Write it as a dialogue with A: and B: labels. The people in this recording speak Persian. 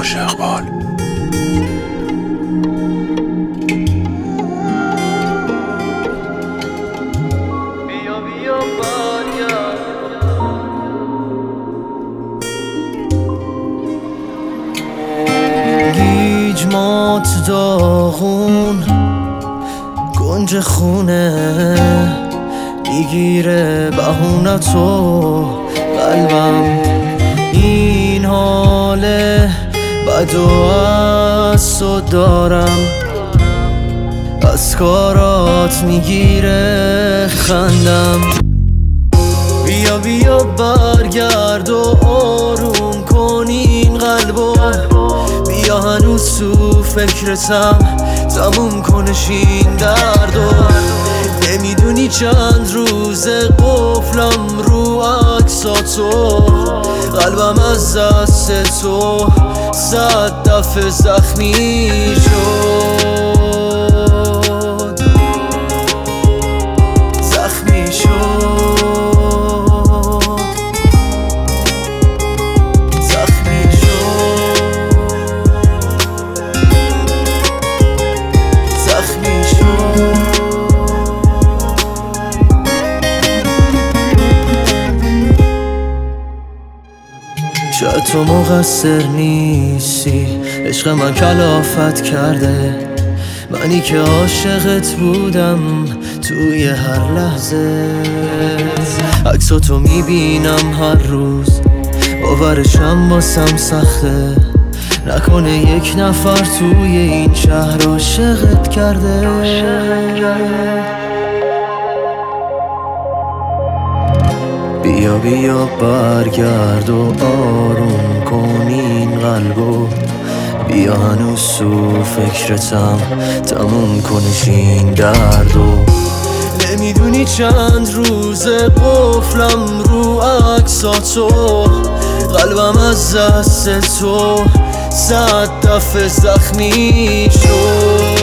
A: سیاوش اقبال.
B: گیج مات داغون گنج خونه میگیره بهونتو قلبم. این حاله بد و از تو دارم، از کارات میگیره خندم. بیا بیا برگرد و آروم کن این قلبو، بیا هنوز تو فکرتم تموم کنش این دردو. نمیدونی چند روزه قفلم رو عکساتو، قلبم از دست تو 100 دفعه زخمی شد. زخمی شد. زخمی شد. زخمی شد. شاید تو مقصر نیستی، عشق من کلافت کرده، منی که عاشقت بودم توی هر لحظه. عکساتو میبینم هر روز، باورشم واسم سخته، نکنه یک نفر توی این شهر عاشقت کرده. بیا بیا برگرد و آروم کن این قلبو، بیا هنوز تو فکرتم تموم کنش این دردو. نمیدونی چند روزه قفلم رو عکساتو، قلبم از دست تو 100 دفعه زخمی شد.